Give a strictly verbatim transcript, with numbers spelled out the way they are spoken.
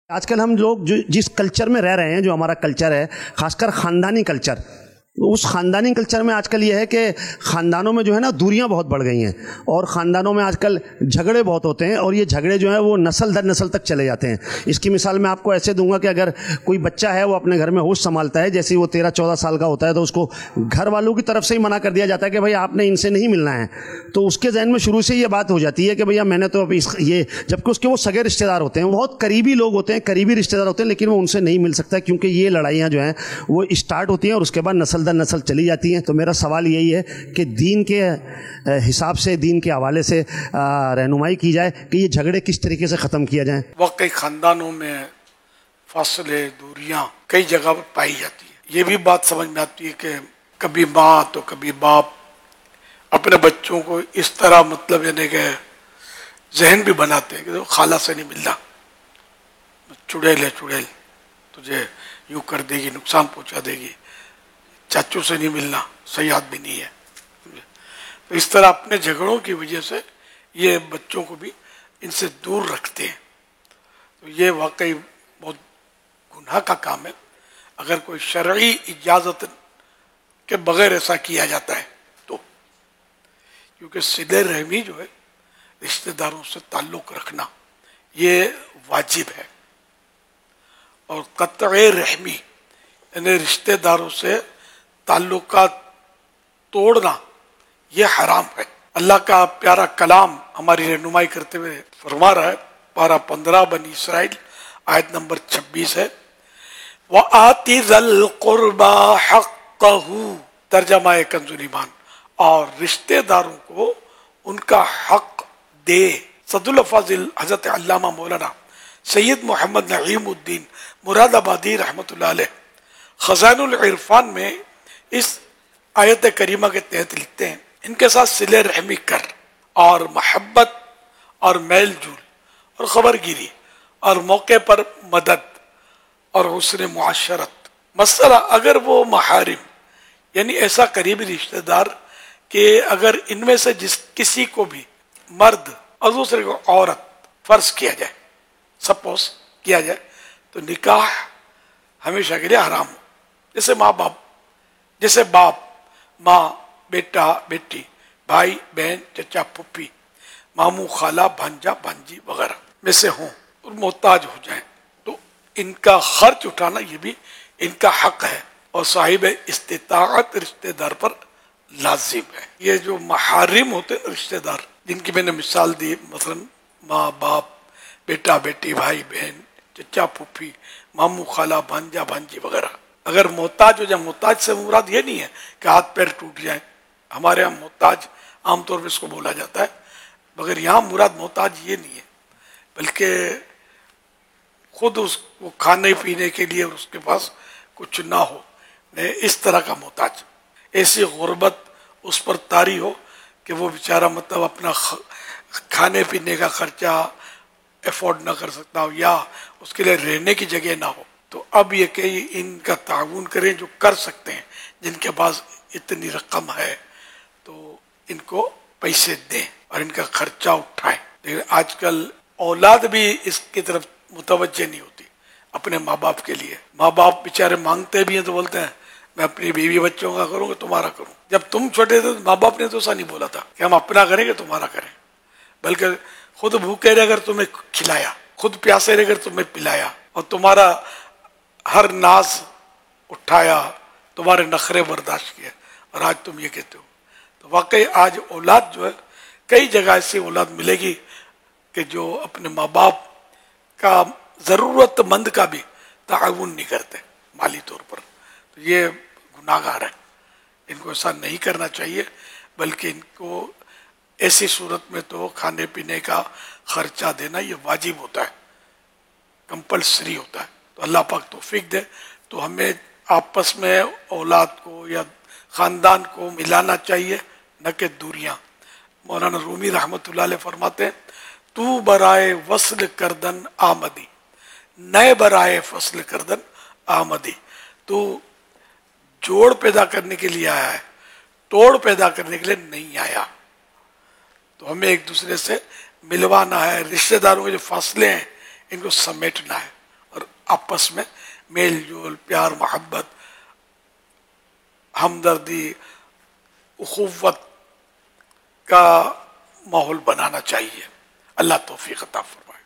آج کل ہم لوگ جو جس کلچر میں رہ رہے ہیں، جو ہمارا کلچر ہے، خاص کر خاندانی کلچر، اس خاندانی کلچر میں آج کل یہ ہے کہ خاندانوں میں جو ہے نا دوریاں بہت بڑھ گئی ہیں، اور خاندانوں میں آج کل جھگڑے بہت ہوتے ہیں، اور یہ جھگڑے جو ہیں وہ نسل در نسل تک چلے جاتے ہیں۔ اس کی مثال میں آپ کو ایسے دوں گا کہ اگر کوئی بچہ ہے وہ اپنے گھر میں ہوش سنبھالتا ہے، جیسے وہ تیرہ چودہ سال کا ہوتا ہے، تو اس کو گھر والوں کی طرف سے ہی منع کر دیا جاتا ہے کہ بھائی آپ نے ان سے نہیں ملنا ہے، تو اس کے ذہن میں شروع سے یہ بات ہو جاتی ہے کہ بھیا میں نے تو ابھی یہ، جبکہ اس کے وہ سگے رشتے دار ہوتے ہیں، بہت قریبی لوگ ہوتے ہیں، قریبی رشتے دار ہوتے ہیں، لیکن وہ ان سے نہیں مل سکتا کیونکہ یہ لڑائیاں جو ہیں وہ اسٹارٹ ہوتی ہیں اور اس کے بعد نسل در نسل چلی جاتی ہیں۔ تو میرا سوال یہی ہے کہ دین کے حساب سے، دین کے حوالے سے رہنمائی کی جائے کہ یہ جھگڑے کس طریقے سے ختم کیا جائیں۔ واقعی خاندانوں میں فاصلے، دوریاں کئی جگہ پر پائی جاتی ہیں۔ یہ بھی بات سمجھ میں آتی ہے کہ کبھی ماں تو کبھی باپ اپنے بچوں کو اس طرح مطلب یعنی کہ ذہن بھی بناتے ہیں کہ خالہ سے نہیں ملنا، چڑیل ہے چڑیل، تجھے یوں کر دے گی، نقصان پہنچا دے گی، چاچو سے نہیں ملنا، صحیح آدمی نہیں ہے۔ تو اس طرح اپنے جھگڑوں کی وجہ سے یہ بچوں کو بھی ان سے دور رکھتے ہیں۔ تو یہ واقعی بہت گناہ کا کام ہے اگر کوئی شرعی اجازت کے بغیر ایسا کیا جاتا ہے تو، کیونکہ صلہ رحمی جو ہے، رشتہ داروں سے تعلق رکھنا، یہ واجب ہے، اور قطع رحمی یعنی رشتہ داروں سے تعلقات توڑنا یہ حرام ہے۔ اللہ کا پیارا کلام ہماری رہنمائی کرتے ہوئے فرما رہا ہے، پارہ پندرہ بنی اسرائیل آیت نمبر چھبیس ہے، وَآتِ ذَا الْقُرْبَى حَقَّهُ، ترجمہ کنز ایمان، اور رشتہ داروں کو ان کا حق دے۔ صد الفاضل حضرت علامہ مولانا سید محمد نعیم الدین مراد آبادی رحمۃ اللہ علیہ خزائن العرفان میں اس آیت کریمہ کے تحت لکھتے ہیں، ان کے ساتھ صلہ رحمی کر، اور محبت اور میل جول اور خبر گیری اور موقع پر مدد اور حسن معاشرت۔ مسئلہ اگر وہ محارم یعنی ایسا قریبی رشتہ دار کہ اگر ان میں سے جس کسی کو بھی مرد اور دوسرے کو عورت فرض کیا جائے، سپوز کیا جائے، تو نکاح ہمیشہ کے لیے حرام ہو، جیسے ماں باپ، جیسے باپ ماں، بیٹا بیٹی، بھائی بہن، چچا پھپھی، ماموں خالہ، بھانجا بھانجی وغیرہ میں سے ہوں اور محتاج ہو جائیں تو ان کا خرچ اٹھانا یہ بھی ان کا حق ہے، اور صاحب استطاعت رشتہ دار پر لازم ہے۔ یہ جو محارم ہوتے ہیں رشتہ دار جن کی میں نے مثال دی، مثلا ماں باپ، بیٹا بیٹی، بھائی بہن، چچا پھپھی، ماموں خالہ، بھانجا بھانجی وغیرہ، اگر محتاج ہو جائے، محتاج سے مراد یہ نہیں ہے کہ ہاتھ پیر ٹوٹ جائیں، ہمارے یہاں محتاج عام طور پہ اس کو بولا جاتا ہے، مگر یہاں مراد محتاج یہ نہیں ہے، بلکہ خود اس کو کھانے پینے کے لیے اس کے پاس کچھ نہ ہو، اس طرح کا محتاج، ایسی غربت اس پر طاری ہو کہ وہ بیچارہ مطلب اپنا کھانے پینے کا خرچہ افورڈ نہ کر سکتا ہو، یا اس کے لیے رہنے کی جگہ نہ ہو، تو اب یہ کہ ان کا تعاون کریں جو کر سکتے ہیں، جن کے پاس اتنی رقم ہے تو ان کو پیسے دیں اور ان کا خرچہ اٹھائیں۔ لیکن آج کل اولاد بھی اس کی طرف متوجہ نہیں ہوتی اپنے ماں باپ کے لیے۔ ماں باپ بیچارے مانگتے بھی ہیں تو بولتے ہیں میں اپنی بیوی بچوں کا کروں گا، تمہارا کروں۔ جب تم چھوٹے تھے تو ماں باپ نے تو ایسا نہیں بولا تھا کہ ہم اپنا کریں گے تمہارا کریں، بلکہ خود بھوکے رہ کر تمہیں کھلایا، خود پیاسے رہ کر تمہیں پلایا، اور تمہارا ہر ناز اٹھایا، تمہارے نخرے برداشت کیے، اور آج تم یہ کہتے ہو۔ تو واقعی آج اولاد جو ہے، کئی جگہ ایسی اولاد ملے گی کہ جو اپنے ماں باپ کا ضرورت مند کا بھی تعاون نہیں کرتے مالی طور پر، تو یہ گناہ گار ہے، ان کو ایسا نہیں کرنا چاہیے، بلکہ ان کو ایسی صورت میں تو کھانے پینے کا خرچہ دینا یہ واجب ہوتا ہے، کمپلسری ہوتا ہے۔ تو اللہ پاک توفیق دے تو ہمیں آپس میں اولاد کو یا خاندان کو ملانا چاہیے، نہ کہ دوریاں۔ مولانا رومی رحمۃ اللہ علیہ فرماتے ہیں، تو برائے وصل کردن آمدی، نئے برائے فصل کردن آمدی، تو جوڑ پیدا کرنے کے لیے آیا ہے، توڑ پیدا کرنے کے لیے نہیں آیا۔ تو ہمیں ایک دوسرے سے ملوانا ہے، رشتہ داروں کے جو فاصلے ہیں ان کو سمیٹنا ہے، آپس میں میل جول، پیار، محبت، ہمدردی، اخوت کا ماحول بنانا چاہیے۔ اللہ توفیق عطا فرمائے۔